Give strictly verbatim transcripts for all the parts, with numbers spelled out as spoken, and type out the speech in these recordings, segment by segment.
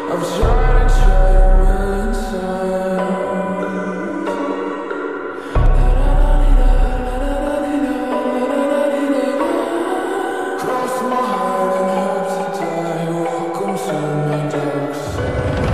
I've tried and tried a million times. Cross my heart and hope to die. Welcome to my dark side.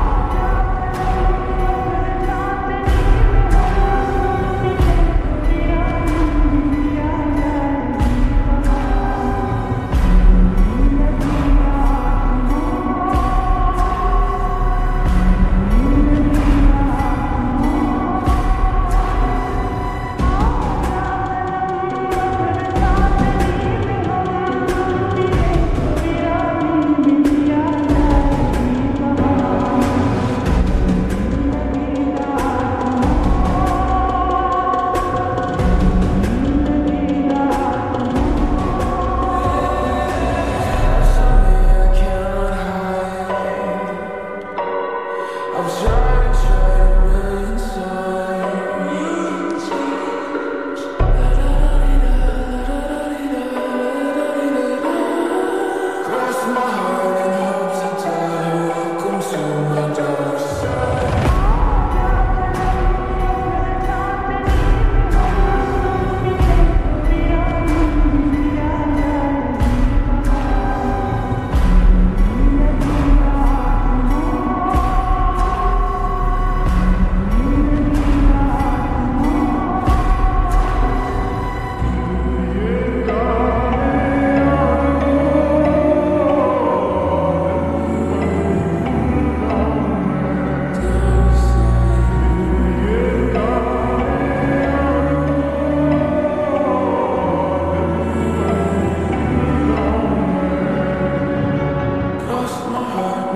I've tried and tried a million times. Cross my heart and hope to die. Welcome to my dark side. Cross my heart.